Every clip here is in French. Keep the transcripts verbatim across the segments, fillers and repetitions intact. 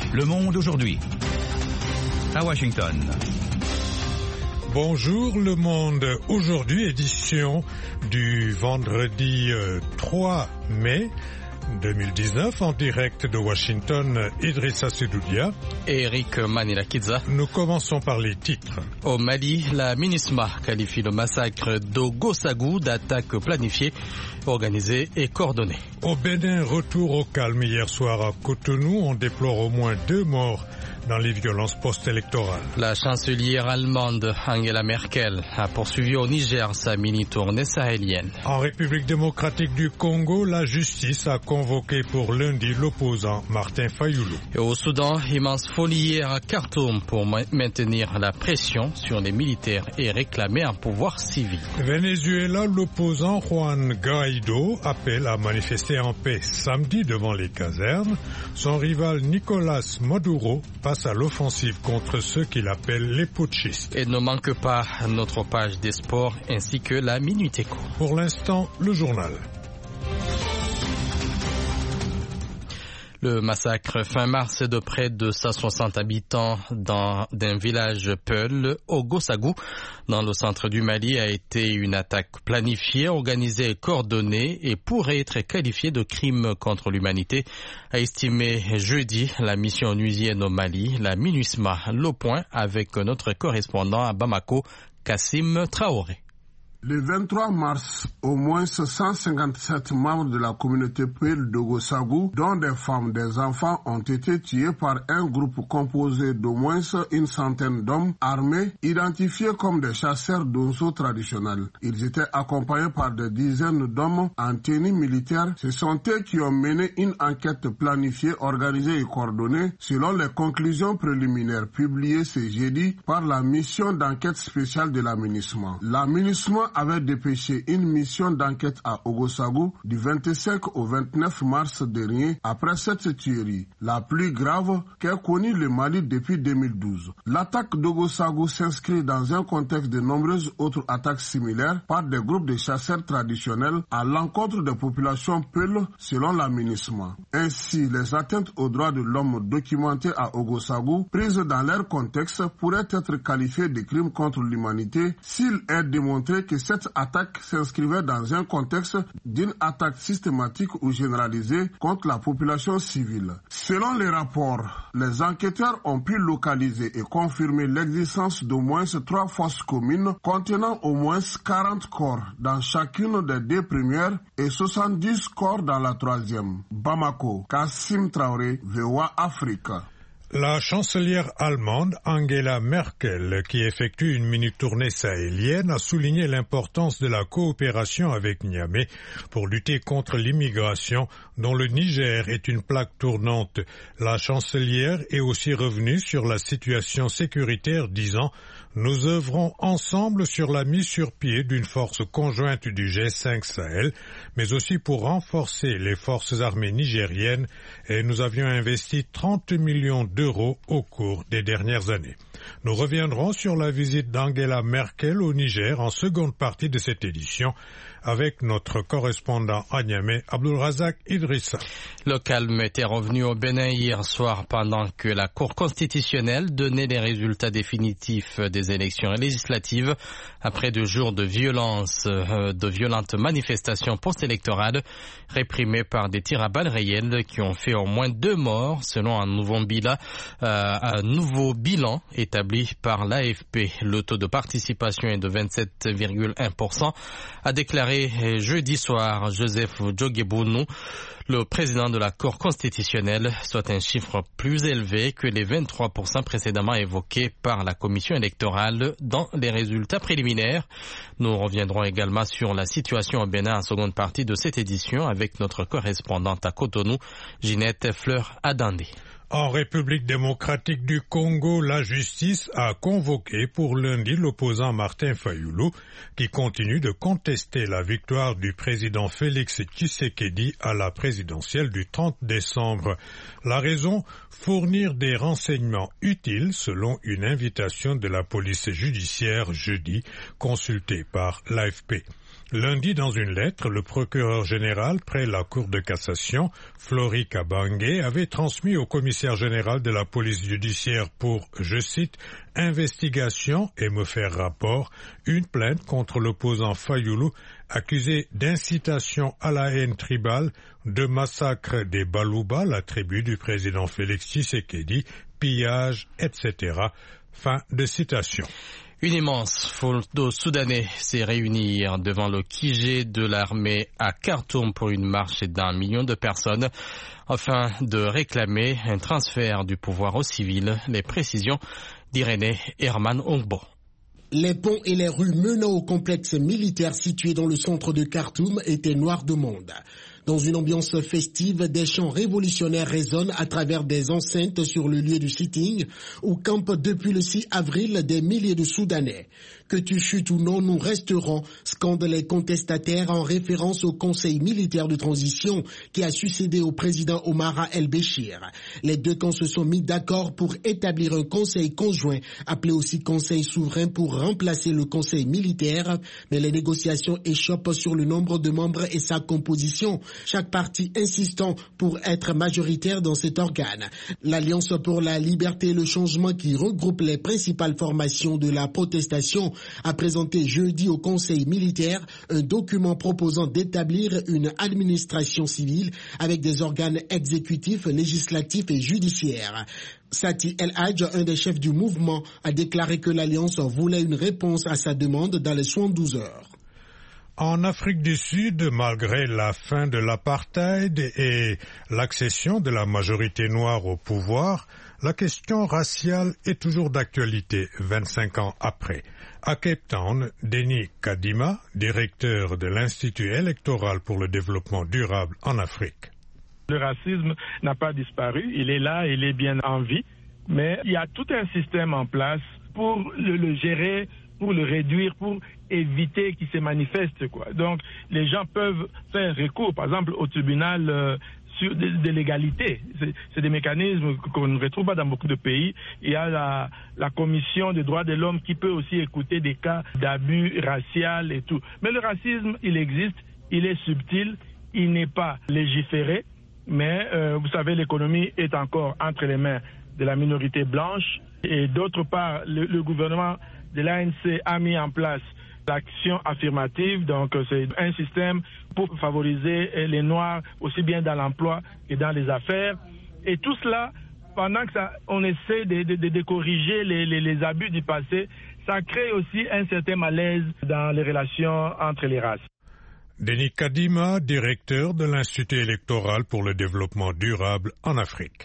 Le Monde aujourd'hui. À Washington. Bonjour Le Monde aujourd'hui, édition du vendredi trois mai deux mille dix-neuf, en direct de Washington, Idrissa Sedoudia et Eric Manilakidza. Nous commençons par les titres. Au Mali, la MINUSMA qualifie le massacre d'Ogosagou d'attaque planifiée, organisée et coordonnée. Au Bénin, retour au calme hier soir à Cotonou. On déplore au moins deux morts dans les violences post-électorales. La chancelière allemande Angela Merkel a poursuivi au Niger sa mini-tournée sahélienne. En République démocratique du Congo, la justice a convoqué pour lundi l'opposant Martin Fayoulou. Et au Soudan, immense folie hier à Khartoum pour maintenir la pression sur les militaires et réclamer un pouvoir civil. Venezuela, l'opposant Juan Guaido appelle à manifester en paix samedi devant les casernes. Son rival Nicolas Maduro passe à l'offensive contre ceux qu'il appelle les putschistes. Et ne manque pas notre page des sports ainsi que la Minute Éco. Pour l'instant, le journal. Le massacre fin mars de près de cent soixante habitants dans d'un village Peul, au Gosagou, dans le centre du Mali, a été une attaque planifiée, organisée et coordonnée et pourrait être qualifiée de crime contre l'humanité, a estimé jeudi la mission onusienne au Mali, la MINUSMA. Le point avec notre correspondant à Bamako, Kassim Traoré. Le vingt-trois mars, au moins cent cinquante-sept membres de la communauté Peul d'Ogosagou, dont des femmes, des enfants, ont été tués par un groupe composé d'au moins une centaine d'hommes armés, identifiés comme des chasseurs d'onceaux traditionnels. Ils étaient accompagnés par des dizaines d'hommes en tenue militaire. Ce sont eux qui ont mené une enquête planifiée, organisée et coordonnée, selon les conclusions préliminaires publiées ce jeudi par la mission d'enquête spéciale de la MINUSMA. La MINUSMA avait dépêché une mission d'enquête à Ogosagou du vingt-cinq au vingt-neuf mars dernier après cette tuerie, la plus grave qu'ait connue le Mali depuis deux mille douze. L'attaque d'Ogosagou s'inscrit dans un contexte de nombreuses autres attaques similaires par des groupes de chasseurs traditionnels à l'encontre des populations Peul selon la MINUSMA. Ainsi, les atteintes aux droits de l'homme documentées à Ogosagou, prises dans leur contexte, pourraient être qualifiées de crimes contre l'humanité s'il est démontré que cette attaque s'inscrivait dans un contexte d'une attaque systématique ou généralisée contre la population civile. Selon les rapports, les enquêteurs ont pu localiser et confirmer l'existence d'au moins trois fosses communes contenant au moins quarante corps dans chacune des deux premières et soixante-dix corps dans la troisième. Bamako, Kassim Traoré, V O A Afrique. La chancelière allemande Angela Merkel, qui effectue une mini-tournée sahélienne, a souligné l'importance de la coopération avec Niamey pour lutter contre l'immigration, dont le Niger est une plaque tournante. La chancelière est aussi revenue sur la situation sécuritaire, disant « Nous œuvrons ensemble sur la mise sur pied d'une force conjointe du G cinq Sahel, mais aussi pour renforcer les forces armées nigériennes, et nous avions investi trente millions d'euros au cours des dernières années. » Nous reviendrons sur la visite d'Angela Merkel au Niger en seconde partie de cette édition avec notre correspondant à Niamey, Abdulrazak Idrissa. Le calme était revenu au Bénin hier soir pendant que la Cour constitutionnelle donnait les résultats définitifs des élections législatives après deux jours de violence, de violentes manifestations post-électorales réprimées par des tirs à balles réelles qui ont fait au moins deux morts selon un nouveau bilan, euh, un nouveau bilan établi par l'A F P. Le taux de participation est de vingt-sept virgule un pour cent, a déclaré jeudi soir Joseph Djogebounou, le président de la Cour constitutionnelle, soit un chiffre plus élevé que les vingt-trois pour cent précédemment évoqués par la commission électorale dans les résultats préliminaires. Nous reviendrons également sur la situation au Bénin en seconde partie de cette édition avec notre correspondante à Cotonou, Ginette Fleur-Adandé. En République démocratique du Congo, la justice a convoqué pour lundi l'opposant Martin Fayoulou, qui continue de contester la victoire du président Félix Tshisekedi à la présidentielle du trente décembre. La raison, fournir des renseignements utiles selon une invitation de la police judiciaire jeudi, consultée par l'A F P. Lundi, dans une lettre, le procureur général près la Cour de cassation, Flory Kabange, avait transmis au commissaire général de la police judiciaire pour, je cite, « investigation et me faire rapport » une plainte contre l'opposant Fayulu, accusé d'incitation à la haine tribale, de massacre des Baluba, la tribu du président Félix Tshisekedi, pillage, et cetera. Fin de citation. Une immense foule de Soudanais s'est réunie hier devant le Q G de l'armée à Khartoum pour une marche d'un million de personnes afin de réclamer un transfert du pouvoir aux civils. Les précisions d'Irénée Herman Ongbo. Les ponts et les rues menant au complexe militaire situé dans le centre de Khartoum étaient noirs de monde. Dans une ambiance festive, des chants révolutionnaires résonnent à travers des enceintes sur le lieu du sitting où campent depuis le six avril des milliers de Soudanais. Que tu chutes ou non, nous resterons, scandent les contestataires en référence au Conseil militaire de transition qui a succédé au président Omar el-Béchir. Les deux camps se sont mis d'accord pour établir un conseil conjoint, appelé aussi Conseil souverain, pour remplacer le Conseil militaire, mais les négociations échoppent sur le nombre de membres et sa composition, chaque parti insistant pour être majoritaire dans cet organe. L'Alliance pour la liberté et le changement, qui regroupe les principales formations de la protestation, a présenté jeudi au Conseil militaire un document proposant d'établir une administration civile avec des organes exécutifs, législatifs et judiciaires. Sati El Hadj, un des chefs du mouvement, a déclaré que l'Alliance voulait une réponse à sa demande dans les soixante-douze heures. En Afrique du Sud, malgré la fin de l'apartheid et l'accession de la majorité noire au pouvoir, la question raciale est toujours d'actualité vingt-cinq ans après. À Cape Town, Denis Kadima, directeur de l'Institut électoral pour le développement durable en Afrique. Le racisme n'a pas disparu, il est là, il est bien en vie, mais il y a tout un système en place pour le, le gérer, pour le réduire, pour éviter qu'il se manifeste, quoi. Donc, les gens peuvent faire recours, par exemple, au tribunal euh, sur de, de l'égalité. C'est, c'est des mécanismes qu'on ne retrouve pas dans beaucoup de pays. Il y a la, la commission des droits de l'homme qui peut aussi écouter des cas d'abus racial et tout. Mais le racisme, il existe, il est subtil, il n'est pas légiféré, mais euh, vous savez, l'économie est encore entre les mains de la minorité blanche. Et d'autre part, le, le gouvernement de l'A N C a mis en place l'action affirmative, donc c'est un système pour favoriser les Noirs aussi bien dans l'emploi que dans les affaires. Et tout cela, pendant que ça, on essaie de, de, de corriger les, les, les abus du passé, ça crée aussi un certain malaise dans les relations entre les races. Denis Kadima, directeur de l'Institut électoral pour le développement durable en Afrique.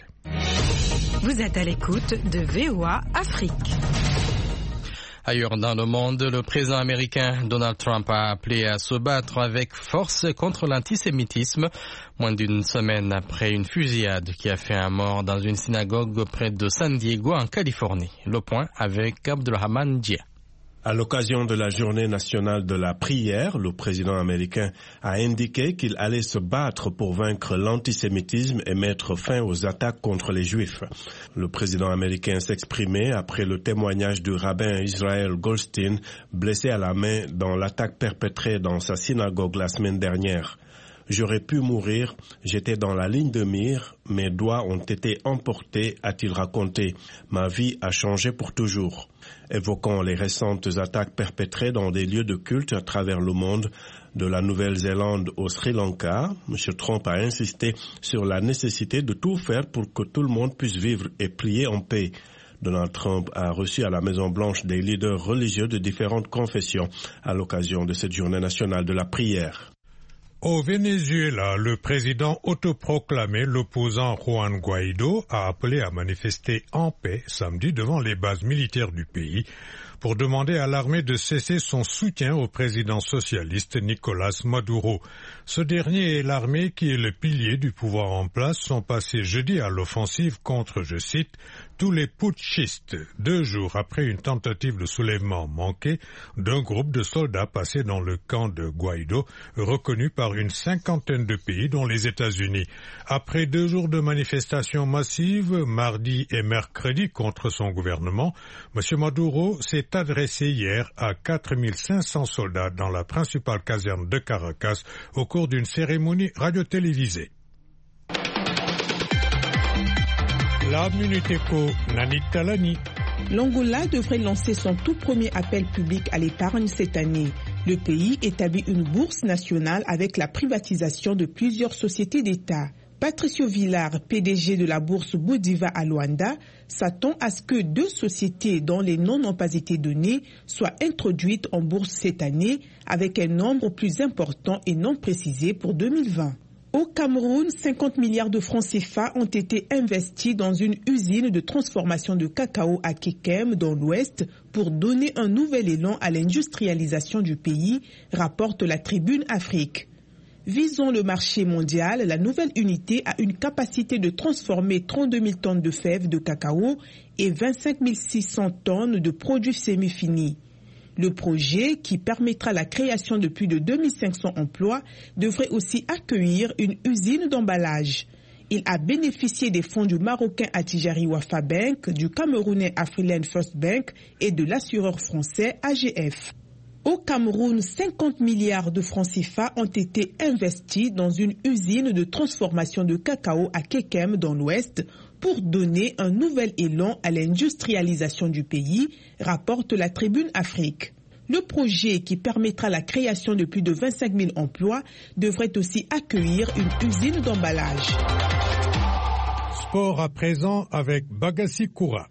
Vous êtes à l'écoute de V O A Afrique. Ailleurs dans le monde, le président américain Donald Trump a appelé à se battre avec force contre l'antisémitisme, moins d'une semaine après une fusillade qui a fait un mort dans une synagogue près de San Diego en Californie. Le point avec Abdulrahman Dia. À l'occasion de la journée nationale de la prière, le président américain a indiqué qu'il allait se battre pour vaincre l'antisémitisme et mettre fin aux attaques contre les Juifs. Le président américain s'exprimait après le témoignage du rabbin Israel Goldstein, blessé à la main dans l'attaque perpétrée dans sa synagogue la semaine dernière. J'aurais pu mourir, j'étais dans la ligne de mire, mes doigts ont été emportés, a-t-il raconté. Ma vie a changé pour toujours. Évoquant les récentes attaques perpétrées dans des lieux de culte à travers le monde, de la Nouvelle-Zélande au Sri Lanka, M. Trump a insisté sur la nécessité de tout faire pour que tout le monde puisse vivre et prier en paix. Donald Trump a reçu à la Maison-Blanche des leaders religieux de différentes confessions à l'occasion de cette journée nationale de la prière. Au Venezuela, le président autoproclamé, l'opposant Juan Guaido, a appelé à manifester en paix samedi devant les bases militaires du pays pour demander à l'armée de cesser son soutien au président socialiste Nicolás Maduro. Ce dernier et l'armée, qui est le pilier du pouvoir en place, sont passés jeudi à l'offensive contre, je cite, tous les putschistes, deux jours après une tentative de soulèvement manquée d'un groupe de soldats passés dans le camp de Guaido, reconnu par une cinquantaine de pays, dont les États-Unis. Après deux jours de manifestations massives, mardi et mercredi, contre son gouvernement, M. Maduro s'est adressé hier à quatre mille cinq cents soldats dans la principale caserne de Caracas au cours d'une cérémonie radio-télévisée. La Minute Éco, Nani Talani. L'Angola devrait lancer son tout premier appel public à l'épargne cette année. Le pays établit une bourse nationale avec la privatisation de plusieurs sociétés d'État. Patricio Villar, P D G de la bourse Bodiva à Luanda, s'attend à ce que deux sociétés dont les noms n'ont pas été donnés soient introduites en bourse cette année avec un nombre plus important et non précisé pour deux mille vingt. Au Cameroun, cinquante milliards de francs C F A ont été investis dans une usine de transformation de cacao à Kekem, dans l'Ouest, pour donner un nouvel élan à l'industrialisation du pays, rapporte la Tribune Afrique. Visant le marché mondial, la nouvelle unité a une capacité de transformer trente-deux mille tonnes de fèves de cacao et vingt-cinq mille six cents tonnes de produits semi-finis. Le projet, qui permettra la création de plus de deux mille cinq cents emplois, devrait aussi accueillir une usine d'emballage. Il a bénéficié des fonds du Marocain Attijari Wafa Bank, du Camerounais Afriland First Bank et de l'assureur français A G F. Au Cameroun, cinquante milliards de francs C F A ont été investis dans une usine de transformation de cacao à Kekem, dans l'Ouest, pour donner un nouvel élan à l'industrialisation du pays, rapporte la Tribune Afrique. Le projet, qui permettra la création de plus de vingt-cinq mille emplois, devrait aussi accueillir une usine d'emballage. Sport à présent avec Bagassi Koura.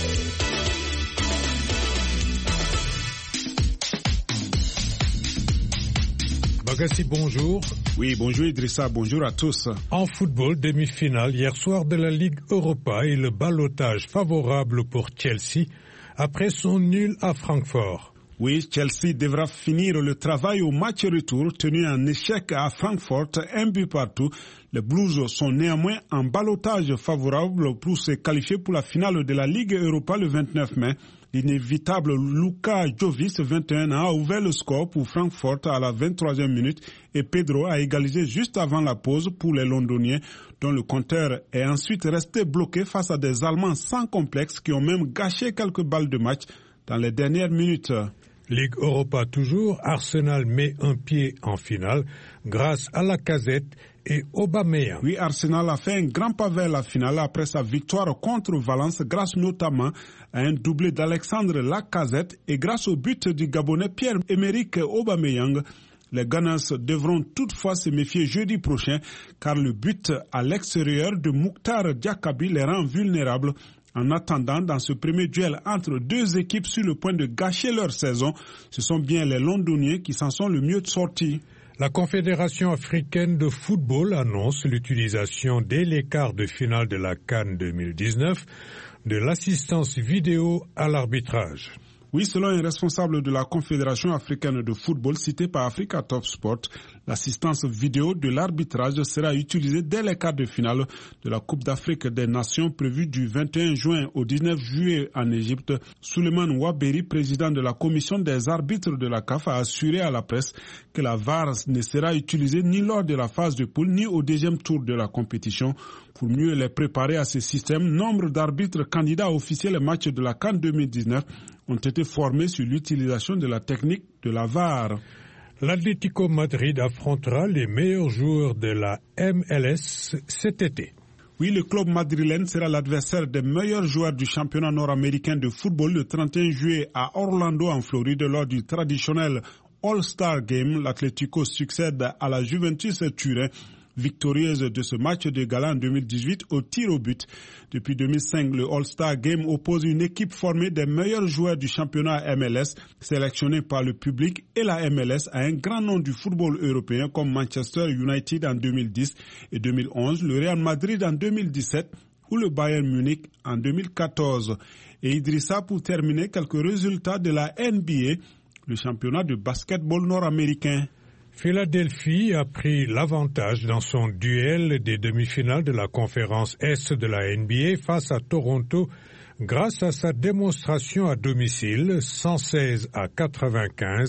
Bagassi, bonjour. Oui, bonjour Idrissa, bonjour à tous. En football, demi-finale hier soir de la Ligue Europa et le ballottage favorable pour Chelsea après son nul à Francfort. Oui, Chelsea devra finir le travail au match retour tenu en échec à Francfort, un but partout. Les Blues sont néanmoins en ballottage favorable pour se qualifier pour la finale de la Ligue Europa le vingt-neuf mai. L'inévitable Luka Jovic, vingt et un ans, a ouvert le score pour Francfort à la vingt-troisième minute et Pedro a égalisé juste avant la pause pour les Londoniens, dont le compteur est ensuite resté bloqué face à des Allemands sans complexe qui ont même gâché quelques balles de match dans les dernières minutes. Ligue Europa toujours, Arsenal met un pied en finale grâce à Lacazette et Aubameyang. Oui, Arsenal a fait un grand pas vers la finale après sa victoire contre Valence grâce notamment à un doublé d'Alexandre Lacazette et grâce au but du Gabonais Pierre-Emerick Aubameyang. Les Gunners devront toutefois se méfier jeudi prochain car le but à l'extérieur de Mouktar Diakabi les rend vulnérables. En attendant, dans ce premier duel entre deux équipes sur le point de gâcher leur saison, ce sont bien les Londoniens qui s'en sont le mieux sortis. La Confédération africaine de football annonce l'utilisation dès les quarts de finale de la CAN deux mille dix-neuf de l'assistance vidéo à l'arbitrage. Oui, selon un responsable de la Confédération africaine de football cité par Africa Top Sport, l'assistance vidéo de l'arbitrage sera utilisée dès les quarts de finale de la Coupe d'Afrique des Nations prévue du vingt et un juin au dix-neuf juillet en Égypte. Souleymane Waberi, président de la commission des arbitres de la C A F, a assuré à la presse que la V A R ne sera utilisée ni lors de la phase de poule ni au deuxième tour de la compétition. Pour mieux les préparer à ce système, nombre d'arbitres candidats à officier les matchs de la CAN deux mille dix-neuf ont été formés sur l'utilisation de la technique de la V A R. L'Atlético Madrid affrontera les meilleurs joueurs de la M L S cet été. Oui, le club madrilène sera l'adversaire des meilleurs joueurs du championnat nord-américain de football le trente et un juillet à Orlando en Floride lors du traditionnel All-Star Game. L'Atlético succède à la Juventus Turin, victorieuse de ce match de gala en deux mille dix-huit au tir au but. Depuis deux mille cinq, le All-Star Game oppose une équipe formée des meilleurs joueurs du championnat M L S, sélectionnés par le public et la M L S à un grand nom du football européen comme Manchester United en deux mille dix et deux mille onze, le Real Madrid en deux mille dix-sept ou le Bayern Munich en deux mille quatorze. Et Idrissa, pour terminer, quelques résultats de la N B A, le championnat de basketball nord-américain. Philadelphie a pris l'avantage dans son duel des demi-finales de la conférence Est de la N B A face à Toronto grâce à sa démonstration à domicile cent seize à quatre-vingt-quinze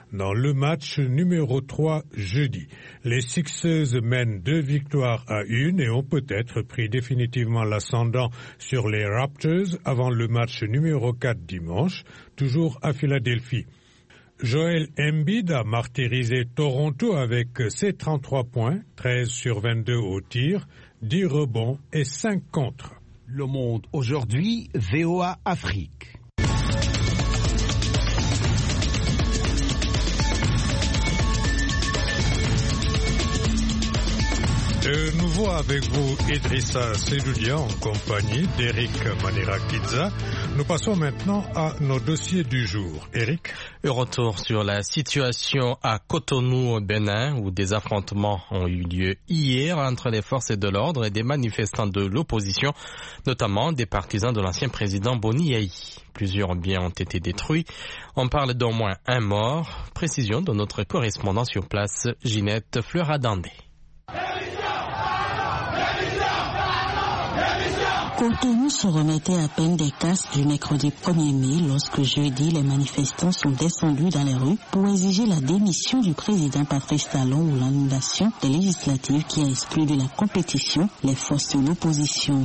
dans le match numéro trois jeudi. Les Sixers mènent deux victoires à une et ont peut-être pris définitivement l'ascendant sur les Raptors avant le match numéro quatre dimanche, toujours à Philadelphie. Joel Embiid a martyrisé Toronto avec ses trente-trois points, treize sur vingt-deux au tir, dix rebonds et cinq contres. Le Monde aujourd'hui, V O A Afrique. De nouveau avec vous, Idrissa Sedoudia, en compagnie d'Eric Manirakidza. Nous passons maintenant à nos dossiers du jour. Eric. Le retour sur la situation à Cotonou au Bénin, où des affrontements ont eu lieu hier entre les forces de l'ordre et des manifestants de l'opposition, notamment des partisans de l'ancien président Boni Yayi. Plusieurs biens ont été détruits. On parle d'au moins un mort. Précision de notre correspondant sur place, Ginette Fleuradandé. Cotonou se remettait à peine des casses du mercredi premier mai lorsque jeudi les manifestants sont descendus dans les rues pour exiger la démission du président Patrice Talon ou l'annulation des législatives qui a exclu de la compétition les forces de l'opposition.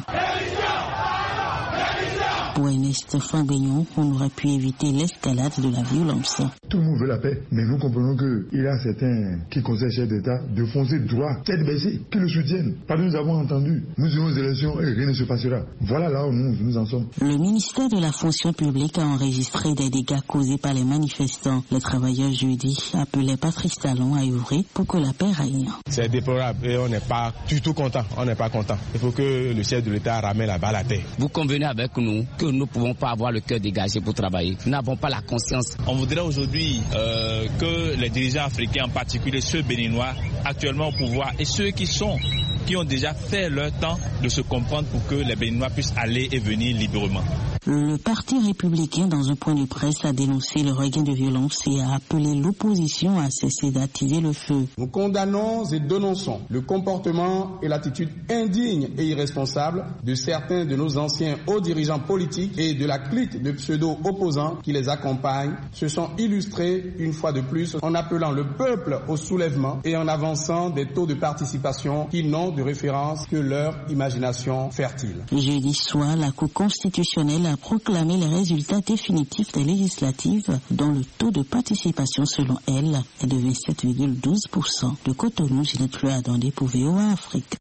Pour Ernest Fangbeignon, on aurait pu éviter l'escalade de la violence. Tout le monde veut la paix, mais nous comprenons qu'il y a certains qui conseillent chef d'État de foncer droit, tête baissée, qui le soutiennent. Parce que nous avons entendu, nous irons aux élections et rien ne se passera. Voilà là où nous, nous en sommes. Le ministère de la fonction publique a enregistré des dégâts causés par les manifestants. Les travailleurs jeudi appelaient Patrice Talon à œuvrer pour que la paix règne. C'est déplorable et on n'est pas du tout content. On n'est pas content. Il faut que le chef de l'État ramène la balle à terre. Vous convenez avec nous que nous ne pouvons pas avoir le cœur dégagé pour travailler. Nous n'avons pas la conscience. On voudrait aujourd'hui euh, que les dirigeants africains, en particulier ceux béninois, actuellement au pouvoir, et ceux qui sont, qui ont déjà fait leur temps de se comprendre pour que les Béninois puissent aller et venir librement. Le Parti républicain, dans un point de presse, a dénoncé le regain de violence et a appelé l'opposition à cesser d'attiser le feu. Nous condamnons et dénonçons le comportement et l'attitude indigne et irresponsable de certains de nos anciens hauts dirigeants politiques et de la clique de pseudo-opposants qui les accompagnent, se sont illustrés une fois de plus en appelant le peuple au soulèvement et en avançant des taux de participation qui n'ont de référence que leur imagination fertile. Jeudi soir, la Cour constitutionnelle a proclamé les résultats définitifs des législatives dont le taux de participation selon elle est de vingt-sept virgule douze pour cent. De Cotonou, Ginette Fleuradandé pour V O A Afrique.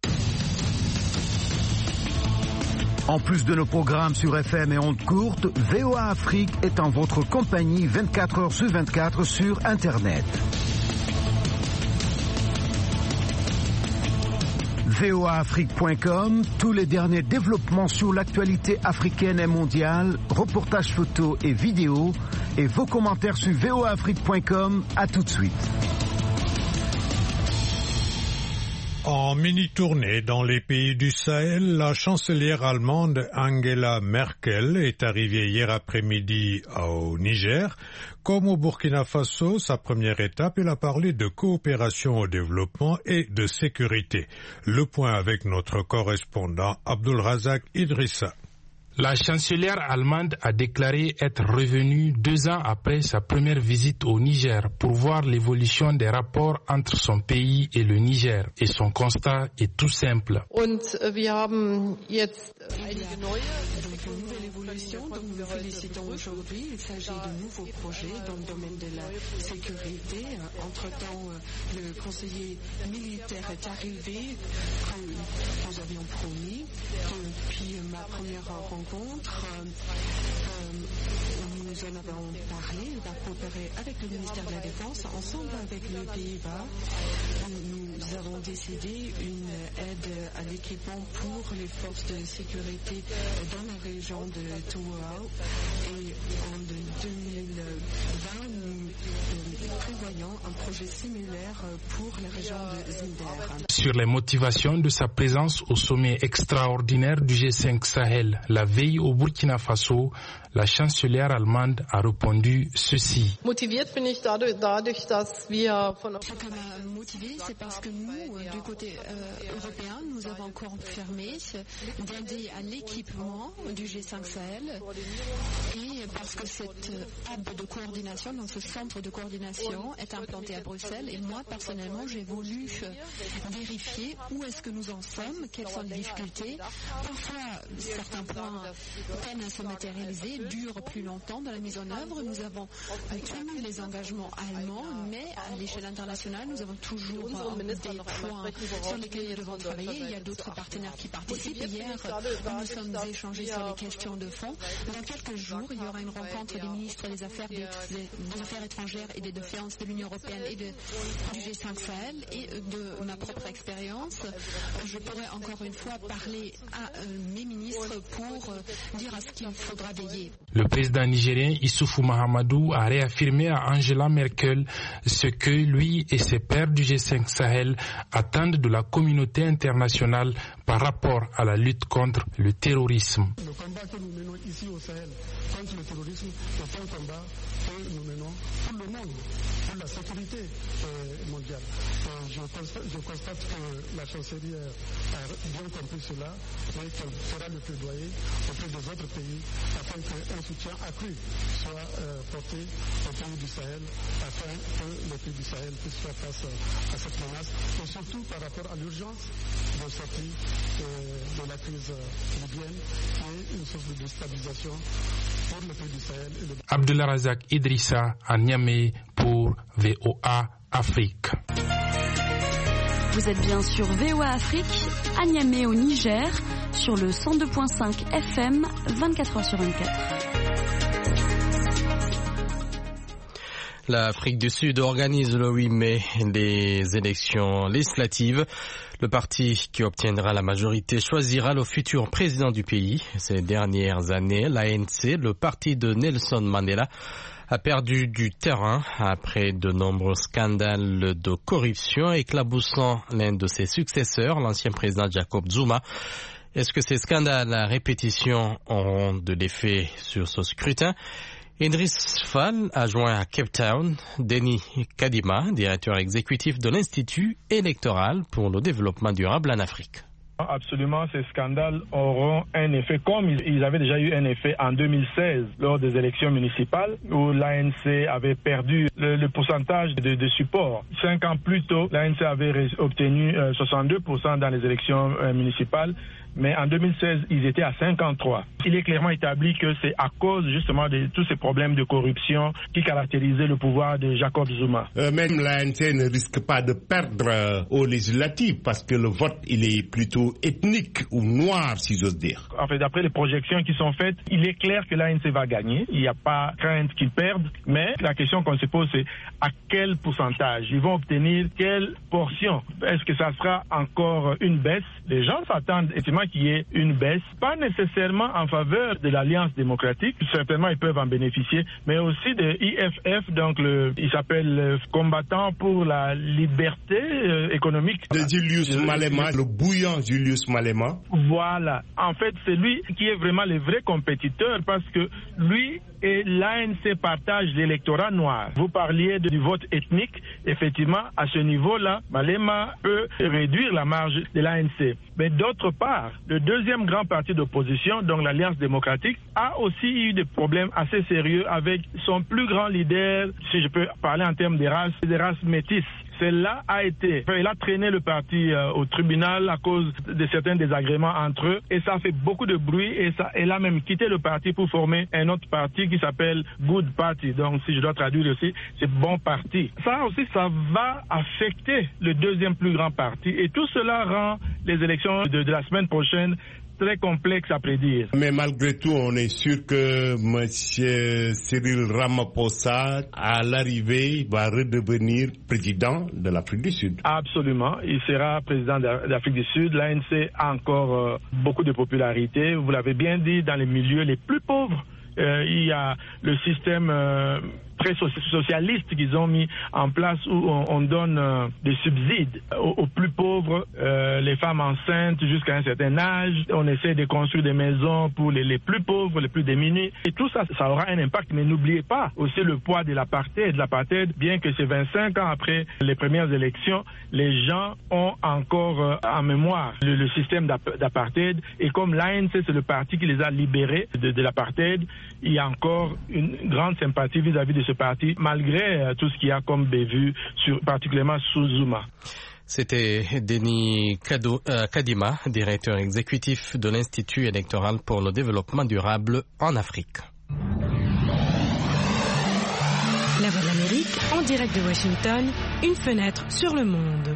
En plus de nos programmes sur F M et ondes courtes, V O A Afrique est en votre compagnie vingt-quatre heures sur vingt-quatre sur Internet. V O A Afrique point com, tous les derniers développements sur l'actualité africaine et mondiale, reportages photos et vidéos, et vos commentaires sur V O A Afrique point com. À tout de suite. En mini-tournée dans les pays du Sahel, la chancelière allemande Angela Merkel est arrivée hier après-midi au Niger. Comme au Burkina Faso, sa première étape, elle a parlé de coopération au développement et de sécurité. Le point avec notre correspondant Abdulrazak Idrissa. La chancelière allemande a déclaré être revenue deux ans après sa première visite au Niger pour voir l'évolution des rapports entre son pays et le Niger. Et son constat est tout simple. Und wir haben jetzt einige neue évolution, donc nous nous félicitons aujourd'hui. Il s'agit de nouveaux projets dans le domaine de la sécurité. Entre-temps, le conseiller militaire est arrivé, comme nous avions promis. Depuis ma première rencontre, euh, nous en avons parlé. Il va coopérer avec le ministère de la Défense, ensemble avec les Pays-Bas. Nous avons décidé une aide à l'équipement pour les forces de sécurité dans la région de Touao. Et en deux mille vingt, nous prévoyons un projet similaire pour la région de Zinder. sur les motivations de sa présence au sommet extraordinaire du G cinq Sahel la veille au Burkina Faso, la chancelière allemande a répondu ceci. Motiviert bin ich dadurch, dadurch dass wir von Ce qui m'a motivé, c'est parce que nous, du côté euh, européen, nous avons confirmé d'aider à l'équipement du G cinq Sahel et parce que cette hub de coordination, dans ce centre de coordination, est implanté à Bruxelles et moi, personnellement, j'ai voulu vérifier où est-ce que nous en sommes, quelles sont les difficultés. Parfois, certains points peinent à se matérialiser, durent plus longtemps dans la mise en œuvre. Nous avons tenu les engagements allemands, mais à l'échelle internationale, nous avons toujours des points sur lesquels nous devons travailler. Il y a d'autres partenaires qui participent. Hier, nous nous sommes échangés sur les questions de fond. Dans quelques jours, il y aura une rencontre des ministres des Affaires, des, des affaires étrangères et des défenses de l'Union européenne et de, du G cinq Sahel. Et de ma propre expérience, je pourrais encore une fois parler à euh, mes ministres pour euh, dire à ce qu'il faudra veiller. Le président nigérien Issoufou Mahamadou a réaffirmé à Angela Merkel ce que lui et ses pairs du G cinq Sahel attendent de la communauté internationale par rapport à la lutte contre le terrorisme. Le combat que nous menons ici au Sahel contre le terrorisme est un combat que nous menons pour le monde, pour la sécurité euh, mondiale. Euh, je, constate, je constate que la chancelière a bien compris cela, mais qu'elle fera le plaidoyer auprès des autres pays afin qu'un soutien accru soit euh, porté aux pays du Sahel, afin que les pays du Sahel puissent faire face à cette menace, et surtout par rapport à l'urgence de sortie euh, de la crise libyenne, qui est une source de déstabilisation pour les pays du Sahel. Et le... Abdullah Razak Idrissa à Niamey pour V O A Afrique. Vous êtes bien sur V O A Afrique, à Niamey au Niger, sur le cent deux virgule cinq F M, vingt-quatre heures sur vingt-quatre. L'Afrique du Sud organise le huit mai les élections législatives. Le parti qui obtiendra la majorité choisira le futur président du pays. Ces dernières années, l'A N C, le parti de Nelson Mandela, a perdu du terrain après de nombreux scandales de corruption éclaboussant l'un de ses successeurs, l'ancien président Jacob Zuma. Est-ce que ces scandales à répétition auront de l'effet sur ce scrutin? Idriss Fall, adjoint à Cape Town, Denis Kadima, directeur exécutif de l'Institut électoral pour le développement durable en Afrique. Absolument, ces scandales auront un effet, comme ils avaient déjà eu un effet en deux mille seize lors des élections municipales où l'A N C avait perdu le, le pourcentage de, de support. Cinq ans plus tôt, l'A N C avait obtenu euh, soixante-deux pour cent dans les élections euh, municipales. Mais en deux mille seize, ils étaient à cinquante-trois. Il est clairement établi que c'est à cause justement de tous ces problèmes de corruption qui caractérisaient le pouvoir de Jacob Zuma. Euh, même l'A N C ne risque pas de perdre euh, aux législatives parce que le vote, il est plutôt ethnique ou noir, si j'ose dire. En fait, d'après les projections qui sont faites, il est clair que l'A N C va gagner. Il n'y a pas crainte qu'ils perdent. Mais la question qu'on se pose, c'est à quel pourcentage? Ils vont obtenir quelle portion? Est-ce que ça sera encore une baisse? Les gens s'attendent effectivement qu'il y ait une baisse, pas nécessairement en faveur de l'Alliance démocratique, certainement ils peuvent en bénéficier, mais aussi de I F F, donc le, il s'appelle le combattant pour la liberté euh, économique. De Julius Malema, le bouillant Julius Malema. Voilà, en fait c'est lui qui est vraiment le vrai compétiteur parce que lui et l'A N C partagent l'électorat noir. Vous parliez de, du vote ethnique, effectivement à ce niveau-là, Malema peut réduire la marge de l'A N C. Mais d'autre part, le deuxième grand parti d'opposition, donc l'Alliance démocratique, a aussi eu des problèmes assez sérieux avec son plus grand leader, si je peux parler en termes des races, des races métisses. Celle-là a été, il a traîné le parti euh, au tribunal à cause de certains désagréments entre eux et ça a fait beaucoup de bruit et ça, elle a même quitté le parti pour former un autre parti qui s'appelle Good Party. Donc si je dois traduire aussi, c'est bon parti. Ça aussi, ça va affecter le deuxième plus grand parti et tout cela rend les élections de, de la semaine prochaine très complexe à prédire. Mais malgré tout, on est sûr que M. Cyril Ramaphosa, à l'arrivée, va redevenir président de l'Afrique du Sud. Absolument. Il sera président de l'Afrique du Sud. L'A N C a encore euh, beaucoup de popularité. Vous l'avez bien dit, dans les milieux les plus pauvres, euh, il y a le système euh, très socialistes qu'ils ont mis en place où on, on donne euh, des subsides aux, aux plus pauvres, euh, les femmes enceintes jusqu'à un certain âge. On essaie de construire des maisons pour les, les plus pauvres, les plus démunis. Et tout ça, ça aura un impact. Mais n'oubliez pas aussi le poids de l'apartheid. L'apartheid, bien que c'est vingt-cinq ans après les premières élections, les gens ont encore euh, en mémoire le, le système d'apartheid. Et comme l'A N C, c'est le parti qui les a libérés de, de l'apartheid, il y a encore une grande sympathie vis-à-vis de ce parti, malgré euh, tout ce qu'il y a comme bévue, sur, particulièrement sous Zuma. C'était Denis Kado, euh, Kadima, directeur exécutif de l'Institut électoral pour le développement durable en Afrique. La Voix de l'Amérique, en direct de Washington, une fenêtre sur le monde.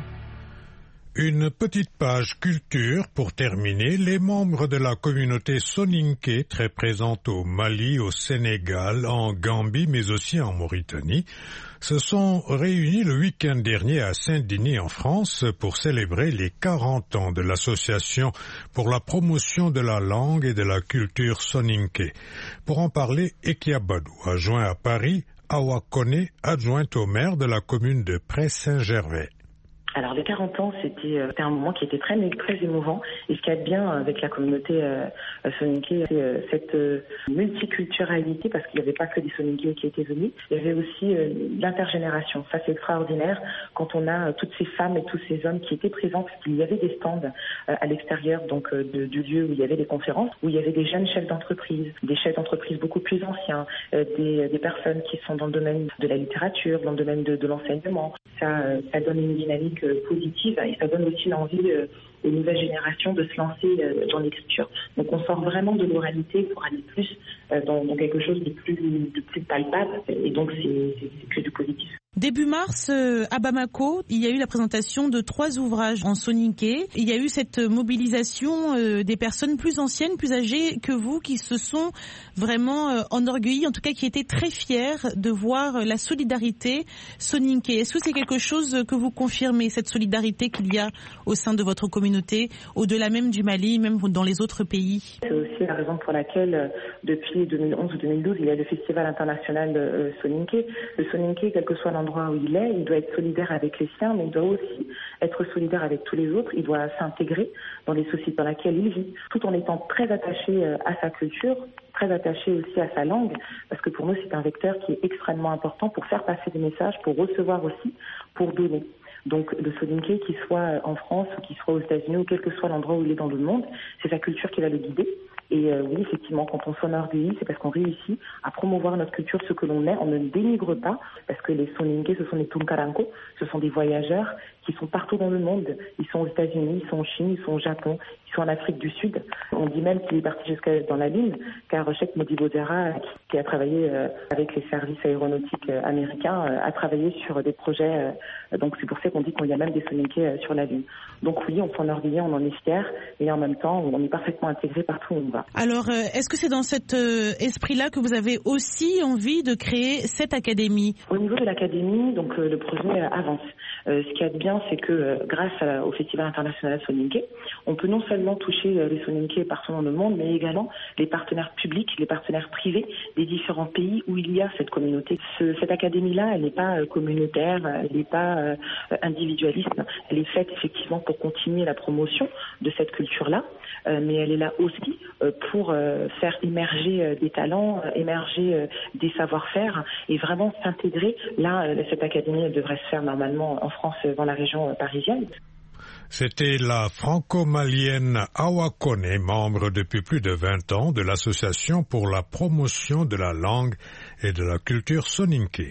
Une petite page culture pour terminer. Les membres de la communauté Soninké, très présente au Mali, au Sénégal, en Gambie, mais aussi en Mauritanie, se sont réunis le week-end dernier à Saint-Denis en France pour célébrer les quarante ans de l'association pour la promotion de la langue et de la culture Soninké. Pour en parler, Ekia Badou, adjoint à Paris, Awa Kone, adjointe au maire de la commune de Près-Saint-Gervais. Alors les quarante ans, c'était, euh, c'était un moment qui était très très émouvant. Et ce qu'il y a de bien avec la communauté euh, Soninké, c'est euh, cette euh, multiculturalité, parce qu'il n'y avait pas que des Soninké qui étaient venus. Il y avait aussi euh, l'intergénération. Ça, c'est extraordinaire quand on a euh, toutes ces femmes et tous ces hommes qui étaient présents, parce qu'il y avait des stands euh, à l'extérieur donc euh, de, du lieu où il y avait des conférences, où il y avait des jeunes chefs d'entreprise, des chefs d'entreprise beaucoup plus anciens, euh, des, des personnes qui sont dans le domaine de la littérature, dans le domaine de, de l'enseignement. Ça, euh, ça donne une dynamique positive et ça donne aussi l'envie euh, aux nouvelles générations de se lancer euh, dans l'écriture. Donc on sort vraiment de l'oralité pour aller plus euh, dans, dans quelque chose de plus, de plus palpable et donc c'est, c'est, c'est que du positif. Début mars, euh, à Bamako, il y a eu la présentation de trois ouvrages en soninké. Il y a eu cette mobilisation euh, des personnes plus anciennes, plus âgées que vous, qui se sont vraiment euh, enorgueillies, en tout cas qui étaient très fiers de voir la solidarité soninké. Est-ce que c'est quelque chose que vous confirmez, cette solidarité qu'il y a au sein de votre communauté, au-delà même du Mali, même dans les autres pays? C'est aussi la raison pour laquelle, depuis deux mille onze ou deux mille douze, il y a le Festival international euh, soninké. Le soninké, quel que soit l'endroit où il est, il doit être solidaire avec les siens, mais il doit aussi être solidaire avec tous les autres. Il doit s'intégrer dans les sociétés dans lesquelles il vit, tout en étant très attaché à sa culture, très attaché aussi à sa langue, parce que pour nous, c'est un vecteur qui est extrêmement important pour faire passer des messages, pour recevoir aussi, pour donner. Donc le soninké, qu'il soit en France ou qu'il soit aux États-Unis ou quel que soit l'endroit où il est dans le monde, c'est sa culture qui va le guider. Et euh, oui, effectivement, quand on s'enorgueillit, c'est parce qu'on réussit à promouvoir notre culture, ce que l'on est. On ne dénigre pas, parce que les soninké, ce sont des tunkaranko, ce sont des voyageurs qui sont partout dans le monde. Ils sont aux États-Unis, ils sont en Chine, ils sont au Japon, ils sont en Afrique du Sud. On dit même qu'il est parti jusqu'à dans la Lune, car Cheikh Modi-Bozera, qui, qui a travaillé euh, avec les services aéronautiques euh, américains, euh, a travaillé sur des projets. Euh, donc c'est pour ça qu'on dit qu'il y a même des soninké euh, sur la Lune. Donc oui, on s'enorgueillit, on en est fiers, et en même temps, on est parfaitement intégré partout où on va. Alors, euh, est-ce que c'est dans cet euh, esprit-là que vous avez aussi envie de créer cette académie? Au niveau de l'académie, donc euh, le projet euh, avance. Euh, ce qui est bien, c'est que euh, grâce à, au Festival international soninké, on peut non seulement toucher euh, les soninké partout dans le monde, mais également les partenaires publics, les partenaires privés des différents pays où il y a cette communauté. Ce, cette académie-là, elle n'est pas euh, communautaire, elle n'est pas euh, individualiste. Elle est faite effectivement pour continuer la promotion de cette culture-là, euh, mais elle est là aussi euh, pour euh, faire émerger euh, des talents, euh, émerger euh, des savoir-faire et vraiment s'intégrer. Là, euh, cette académie elle devrait se faire normalement en France, dans la région parisienne. C'était la franco-malienne Awa Kone, membre depuis plus de vingt ans de l'Association pour la promotion de la langue et de la culture soninké.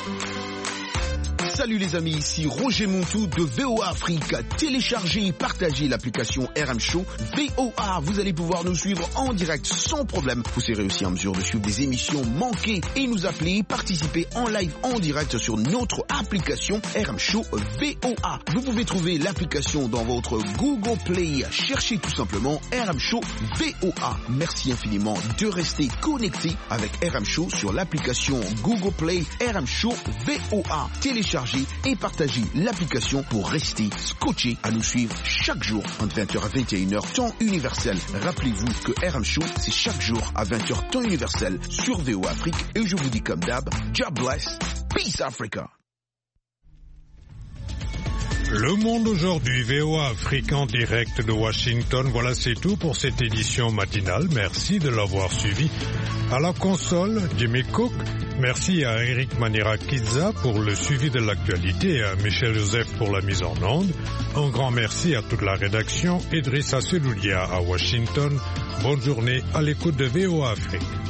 Salut les amis, ici Roger Montou de V O A Afrique. Téléchargez et partagez l'application R M Show V O A. Vous allez pouvoir nous suivre en direct sans problème. Vous serez aussi en mesure de suivre des émissions manquées et nous appeler, participer en live en direct sur notre application R M Show V O A. Vous pouvez trouver l'application dans votre Google Play. Cherchez tout simplement R M Show V O A. Merci infiniment de rester connecté avec R M Show sur l'application Google Play R M Show V O A. Téléchargez téléchargez et partagez l'application pour rester scotché à nous suivre chaque jour entre vingt heures à vingt et une heures temps universel. Rappelez-vous que R M Show, c'est chaque jour à vingt heures temps universel sur V O A Afrique. Et je vous dis comme d'hab, God bless, peace Africa. Le Monde aujourd'hui, V O A Afrique en direct de Washington. Voilà, c'est tout pour cette édition matinale. Merci de l'avoir suivi. À la console, Jimmy Cook. Merci à Eric Manira-Kizza pour le suivi de l'actualité et à Michel Joseph pour la mise en onde. Un grand merci à toute la rédaction. Idrissa Seloudia à Washington. Bonne journée à l'écoute de V O A Afrique.